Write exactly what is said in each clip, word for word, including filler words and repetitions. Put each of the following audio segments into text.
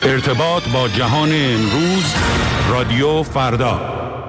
ارتباط با جهان امروز، رادیو فردا.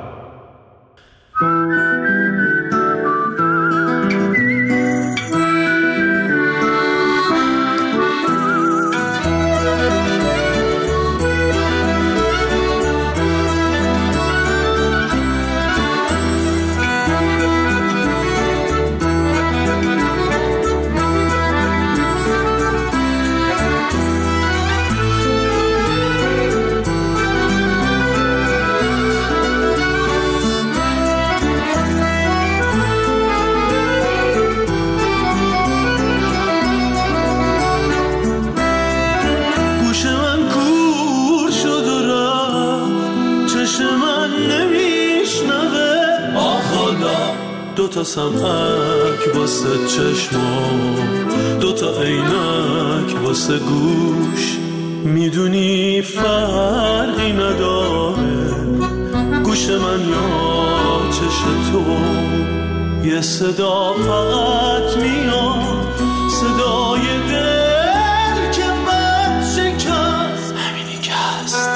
دو تا سمعک واسه چشمام، دو تا عینک واسه گوش، میدونی فرقی نداره گوش من یا چش تو. یه صدا فقط میاد، صدای دل که بد شکست، همینی که هست.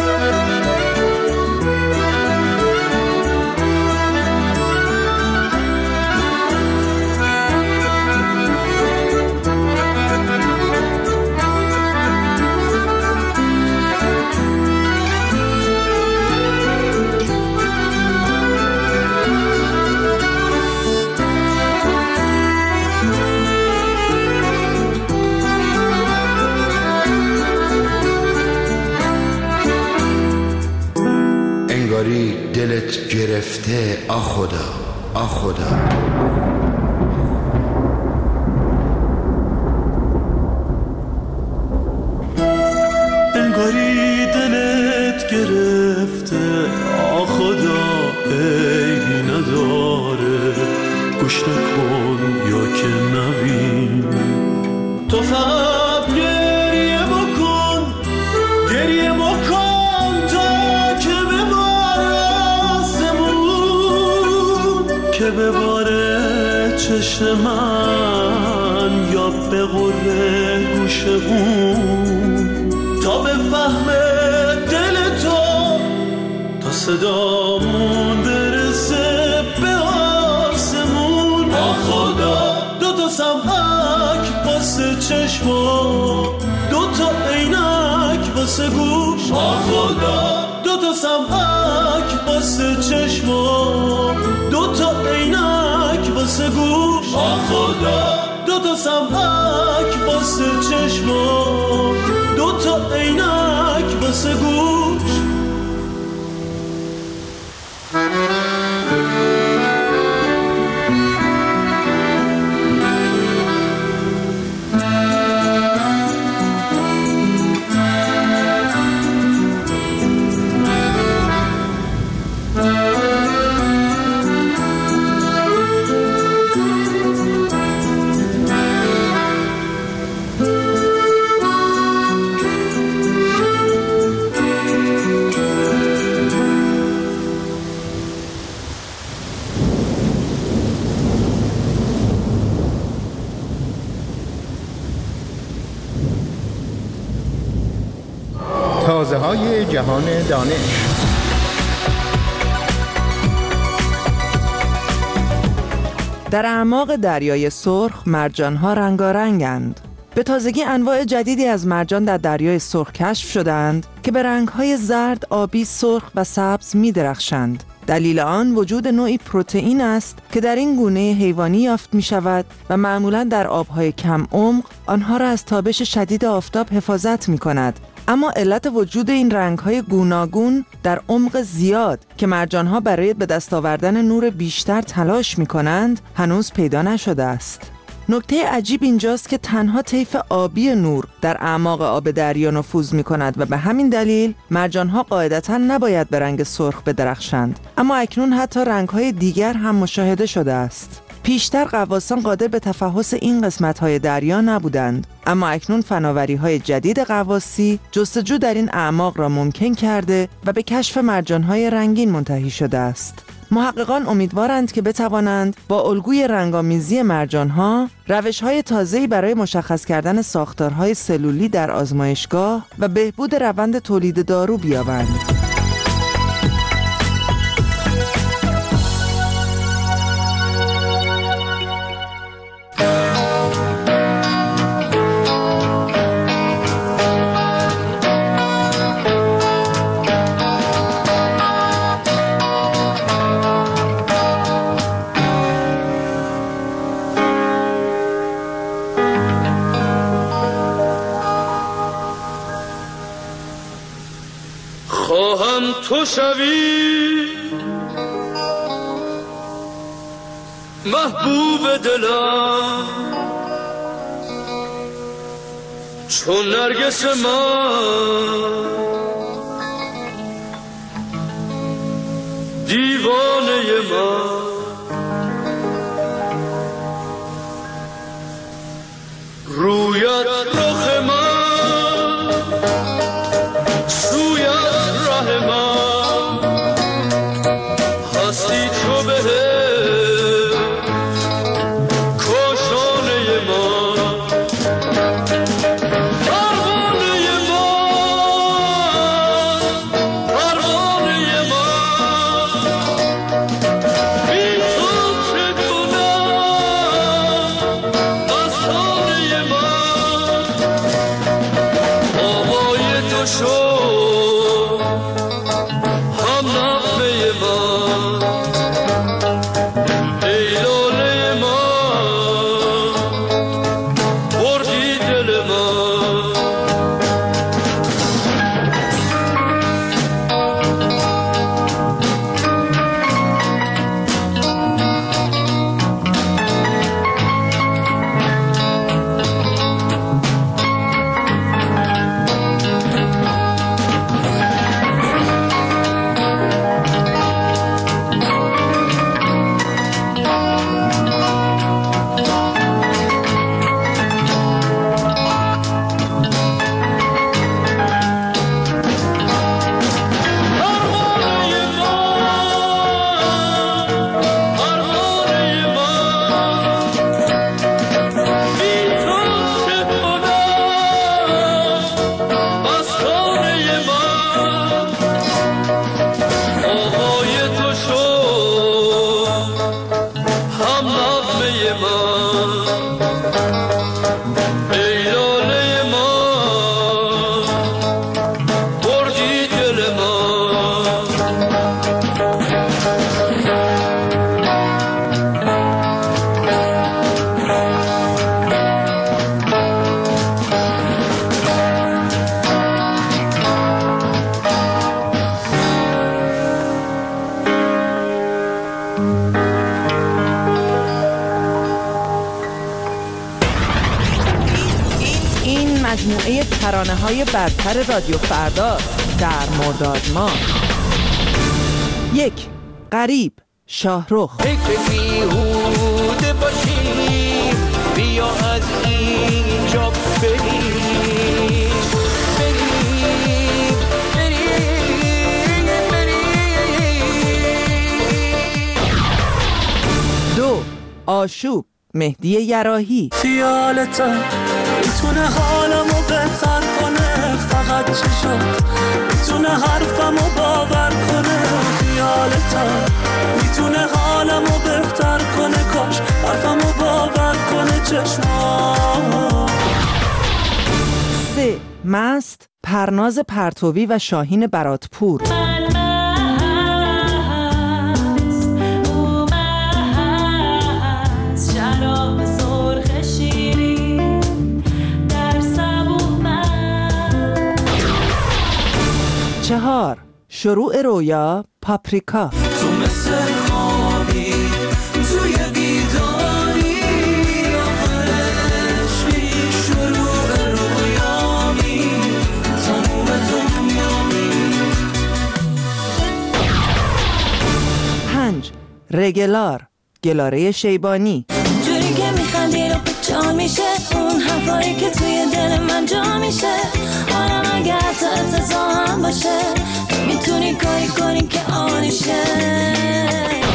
دلت گرفته آ خدا آ خدا. انگاری دلت گرفته آ خدا، عیبی نداره گوش نکن یا که نبین. تو فقط گریه بکن، گریه بکن که بباره چشم من یا به غره گوش اون، تا به فهم دل تو، تا صدامون برسه به آسمون. آ خدا دو تا سمعک واسه چشما، دو تا عینک واسه گوش. آ خدا دو تا سمعک واسه چشما، دو تا عینک واسه گوش. آ خدا دو تا سمعک واسه چشما، دو تا عینک واسه گوش. تازه های جهان دانش. در اعماق دریای سرخ مرجان‌ها رنگارنگند. به تازگی انواع جدیدی از مرجان در دریای سرخ کشف شدند که به رنگ‌های زرد، آبی، سرخ و سبز می‌درخشند. دلیل آن وجود نوعی پروتئین است که در این گونه حیوانی یافت می‌شود و معمولاً در آب‌های کم عمق آنها را از تابش شدید آفتاب حفاظت می‌کند. اما علت وجود این رنگ‌های گوناگون در عمق زیاد که مرجان‌ها برای به دست آوردن نور بیشتر تلاش می‌کنند هنوز پیدا نشده است. نکته عجیب اینجاست که تنها طیف آبی نور در اعماق آب دریا نفوذ می‌کند و به همین دلیل مرجان‌ها قاعدتاً نباید به رنگ سرخ بدرخشند، اما اکنون حتی رنگ‌های دیگر هم مشاهده شده است. پیشتر غواصان قادر به تفحص این قسمت‌های دریا نبودند، اما اکنون فناوری‌های جدید غواصی جستجو در این اعماق را ممکن کرده و به کشف مرجان‌های رنگین منتهی شده است. محققان امیدوارند که بتوانند با الگوی رنگامیزی مرجان‌ها روش‌های تازه‌ای برای مشخص کردن ساختارهای سلولی در آزمایشگاه و بهبود روند تولید دارو بیابند. خواهم تو شوی محبوب دلم چون نرگس من دیوانه من رویت رخ من مجموعه ترانه‌های برتر رادیو فردا در مرداد ماه. یک، غریب، شاهرخ. فکر بیهوده باشی، بیا از اینجا بریم بریم بریم بریم. دو، آشوب، مهدی یراحی. خیالتا میتونه حالمو بهتر کنه، فقط چشم میتونه حرفمو باور کنه. خیالتا میتونه حالمو بهتر کنه، کاش حرفمو باور کنه چشمام. سه، مست، پرناز پرتوی و شاهین براتپور. چهار، شروع رویا، پاپریکا. تو مثل خوابی توی بیداری، آخرش می شروع رویامی، تموم دنیامی. پنج، رگلار، گلاره شیبانی. جوری که میخندی رو جا میشه، اون حرفایی که توی دل من جا میشه. حالا اگه حتی افتضاح هم باشه، میتونی کاری کنی که آنیشه.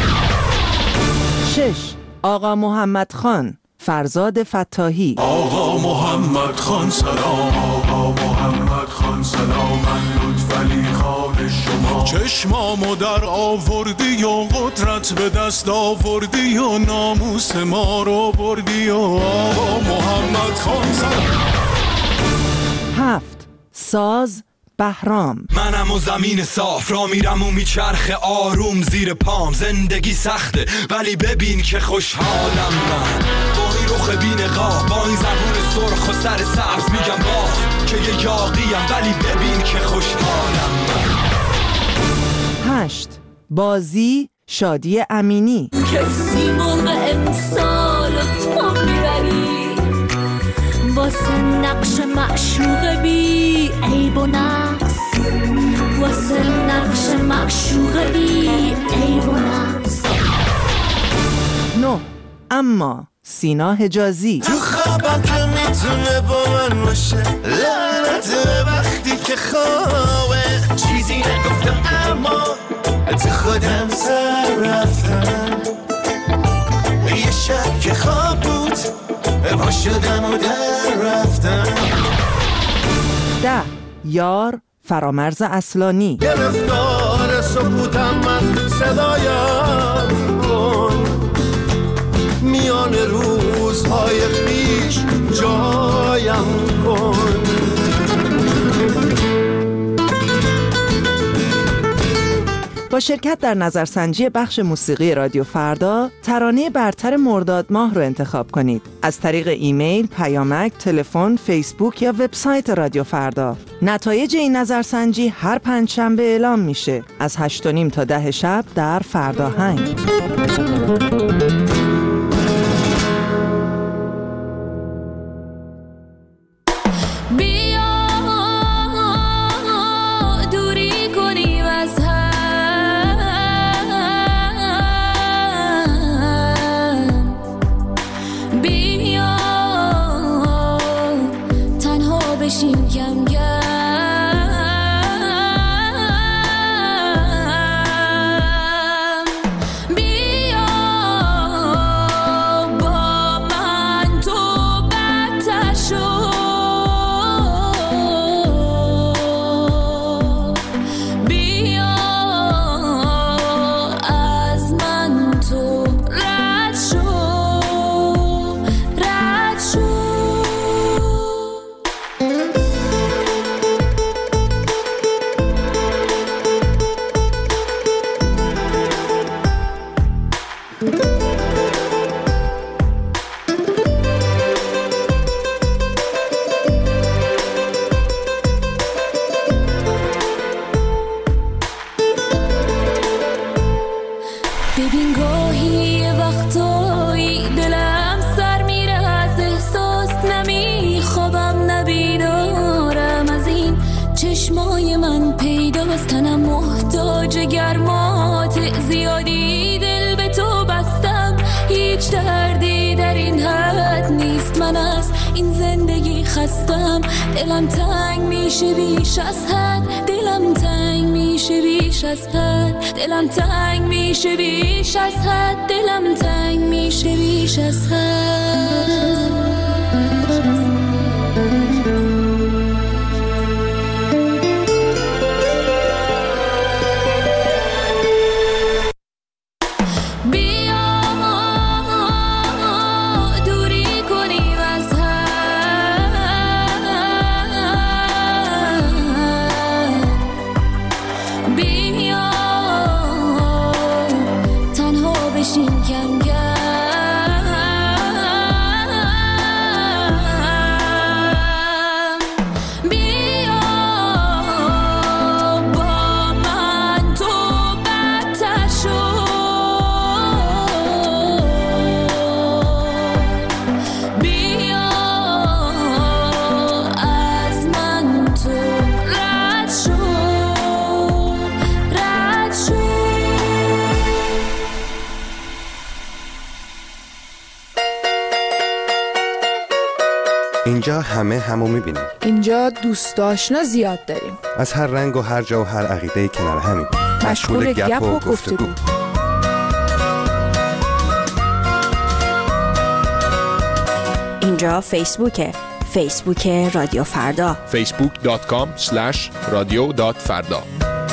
آقا محمد خان، فرزاد فتاحی. آقا محمد خان سلام، آقا محمد خان سلام، من لطفعلی خان شما. چشمامو در آوردی و قدرت به دست آوردی و ناموس ما رو بردی و آقا محمد خان سلام. هفت، ساز بهرام. منم و زمین صاف را میرم و میچرخه آروم زیر پام. زندگی سخته ولی ببین که خوشحالم من، با این رخ بی‌نقاب، با این زبون سرخ و سر سبز میگم باز که یه یاقیم ولی ببین که خوشحالم من. هشت، بازی شادی امینی. کسی موقع امسال تو میبری واسه نقش معشوق بی عیب و نقص، واسه نقش معشوق بی عیب و نقص. نه، اما سینا حجازی. تو خوابم که میتونه با من باشه، لعنت وقتی که خوابه چیزی نگفتم اما تو خودم سر رفتم. یه شب که خواب بود پا شدم و در رفتم. ده، یار فرامرز اصلانی. گرفتار سکوتم من صدایم کن، میان روزهای پیش جایم کن. با شرکت در نظرسنجی بخش موسیقی رادیو فردا، ترانه برتر مرداد ماه رو انتخاب کنید. از طریق ایمیل، پیامک، تلفن، فیسبوک یا وبسایت رادیو فردا. نتایج این نظرسنجی هر پنجشنبه اعلام میشه از هشت و نیم تا ده شب در فردا هنگ. ببین گاهی وقتایی دلم سر میره از احساس، نمیخوابم نبیدارم از این چشمای من پیداست. تنم محتاج گرمات زیادی، دل به تو بستم هیچ دردی در این حد نیست. من از این زندگی خستم، دلم تنگ میشه بیش از حد، دلم تنگ میشه بیش از حد، دلم تنگ میشه بیش از حد، دلم تنگ میشه بیش از حد. اینجا همه همو میبینیم. اینجا دوست آشنا زیاد داریم، از هر رنگ و هر جا و هر عقیده کنار همین، مشغول گپ و گفتگو. اینجا فیسبوکه، فیسبوک رادیو فردا، فیسبوک دات کام اسلش رادیو دات فردا.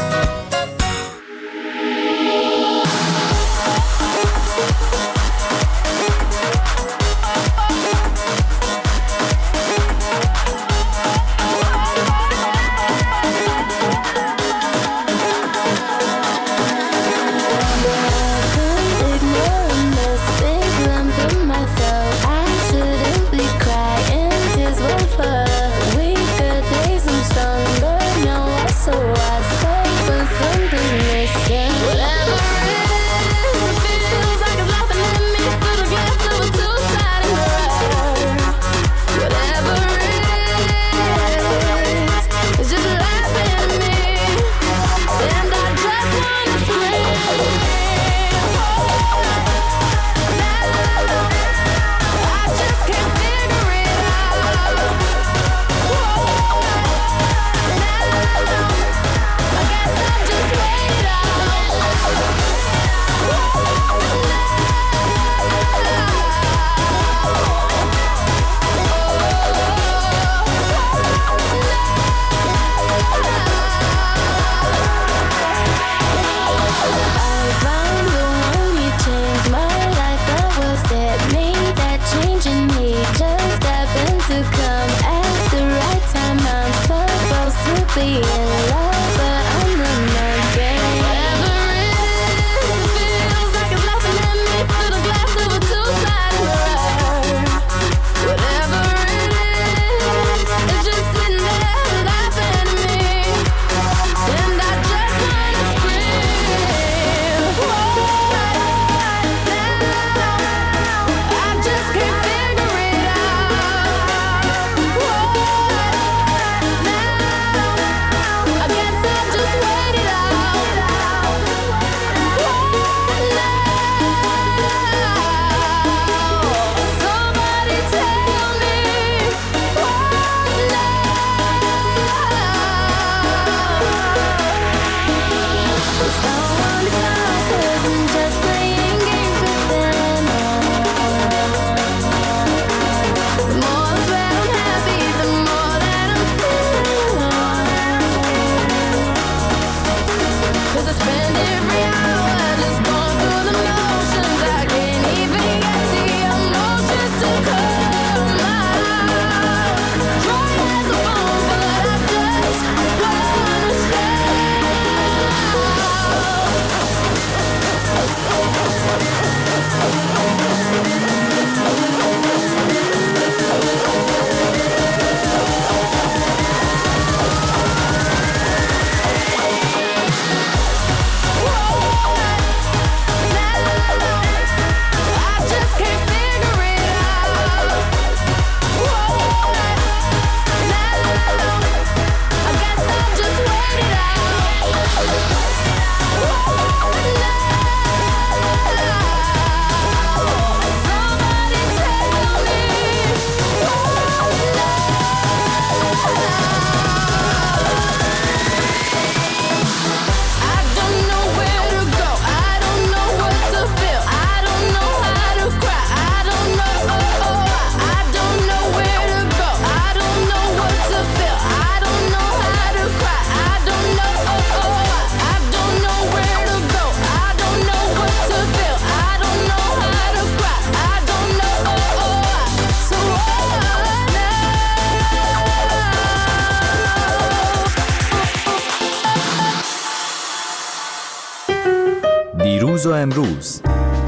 دیروز و امروز،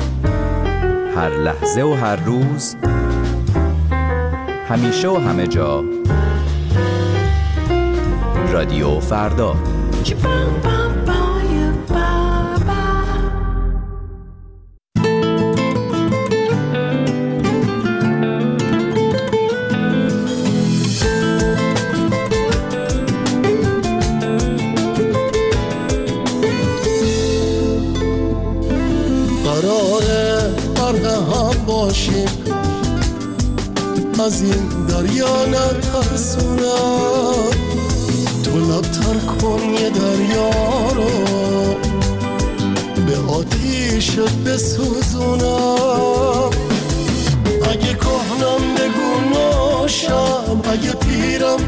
هر لحظه و هر روز، همیشه و همه جا، رادیو فردا. از این دریا نترسونم، تو لبتر کن یه دریا رو به آتیشت بسوزونم. اگه کهنم بگو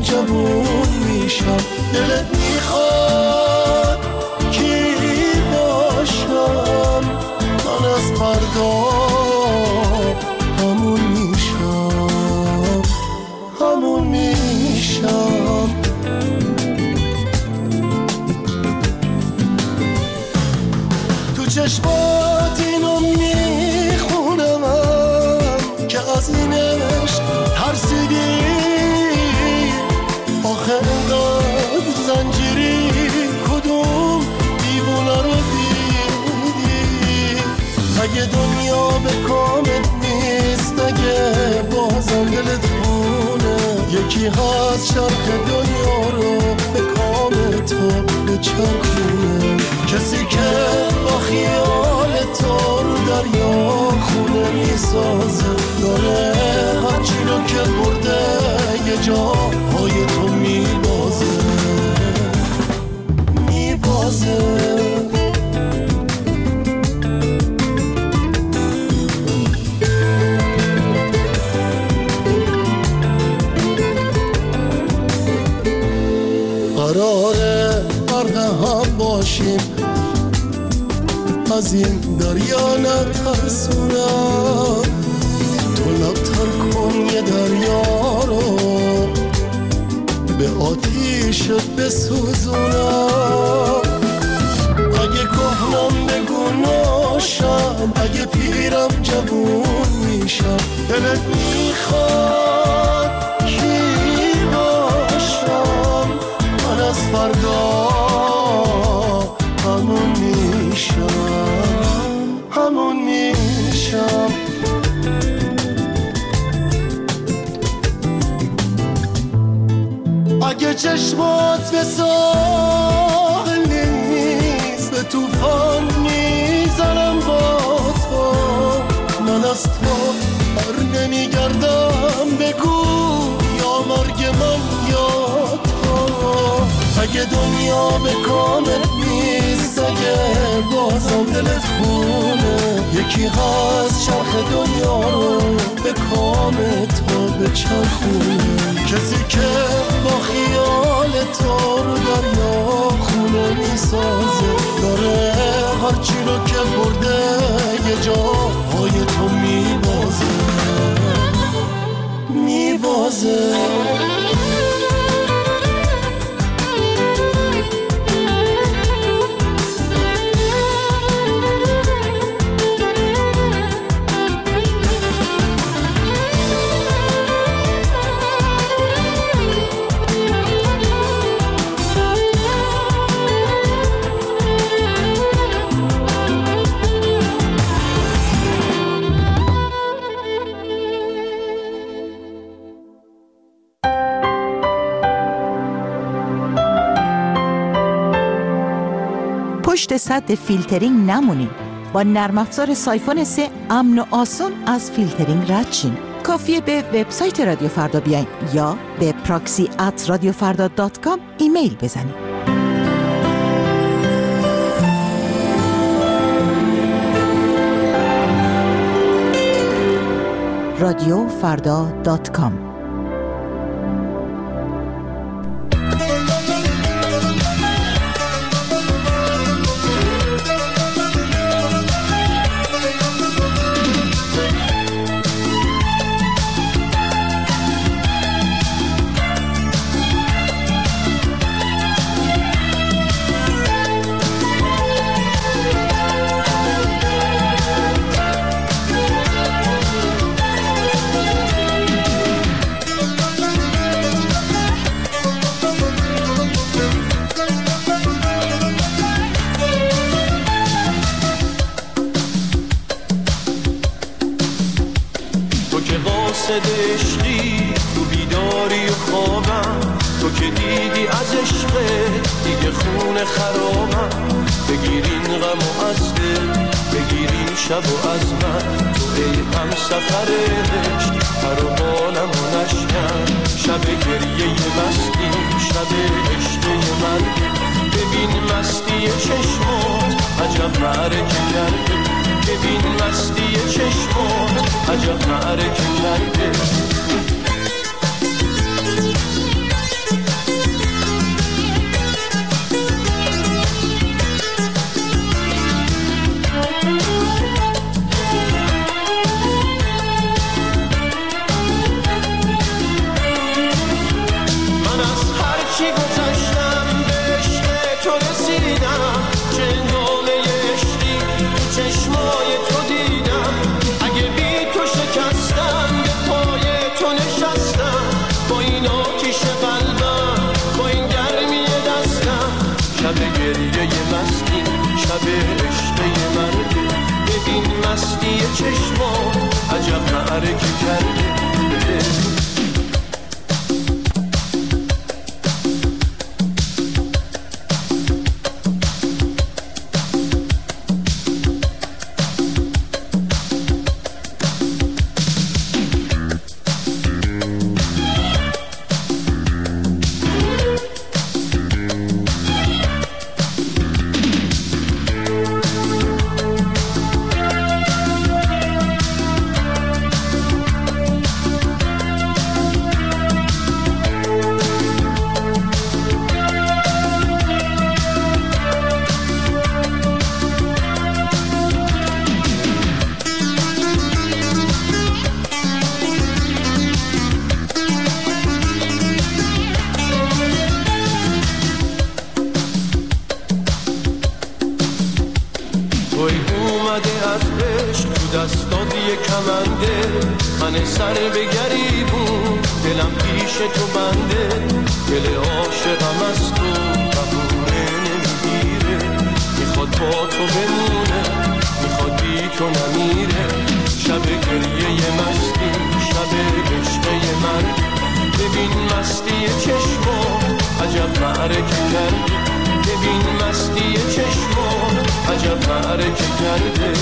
جوون میشم. دلت میخواد کی باشم، من از فردا همون میشم، همون میشم. تو چشمات اینو میخونم که از این عشق ترسیدی، آخه انقدر زنجیری کدوم دیوونه رو دیدی. اگه دنیا به کامت نیست، اگه بازم دلت خونه، یکی هست چرخ دنیا رو به کام تو بچرخونه. کسی که با خیال تو رو دریا خونه میسازه، داره هرچی رو که برده یه جاهای تو میبازه، میبازه. قراره غرق هم باشیم، از این دریا نترسونم. تو لبتر کن یه دریا رو، به آتیشت بسوزونم. اگه کهنم بگو ناشم، اگه پیرم جوون میشم. دلت میخواد کی باشم، من از فردا همون میشم، همون میشم. اگه چشمات به ساحل نیست، به توفان میزنم با تو. من از تو بر نمیگردم، بگو یا مرگ من یا تو. اگه دنیا به کامت نیست، اگه بازم دلت خونه، یکی هست چرخ دنیا رو به کام تو بچرخونه. کسی که با خیال تو رو دریا خونه میسازه، داره هرچی رو که برده یه جاهای تو میبازه، میبازه. پشت سد فیلترینگ نمونین. با نرم افزار سایفون سه امن و آسون از فیلترینگ رد شین. کافیه به وبسایت رادیو فردا بیاین یا به پراکسی ات رادیو فردا دات کام ایمیل بزنین. رادیو فردا دات کام. قاصد عشقی، تو بیداری و خوابم، تو که دیدی از عشق دیگه خون خرامم. بگیرین غم و از دل، بگیرین شب و از من، تو ای هم سفر عشق پروانم و نشکن. شب گریه مستی، شب عشق من، ببین مستی چشمات عجب معرکه کرده. ببین مستی چشمات عجب معرکه کرده. چشمات عجب معرکه کرده. من سر به گریبون دلم پیش تو بنده، دل عاشقم از تو قبوله نمیگیره، میخواد با تو بمونه میخواد بی تو نمیره. شب گریه مستی شب عشقه من، ببین مستی چشمات عجب معرکه کرده، ببین مستی چشمات عجب معرکه کرده.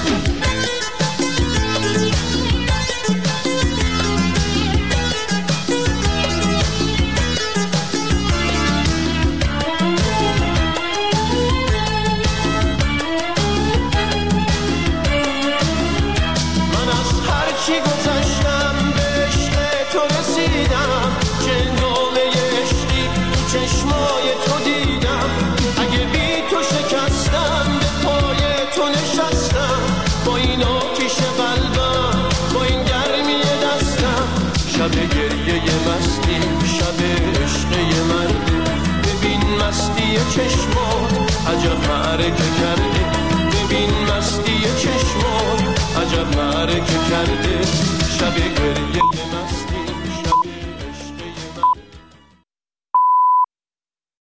شب گریه مستی شب عشقه من، ببین مستی چشمات عجب معرکه کرده، ببین مستی چشمات عجب معرکه کرده. شب گریه من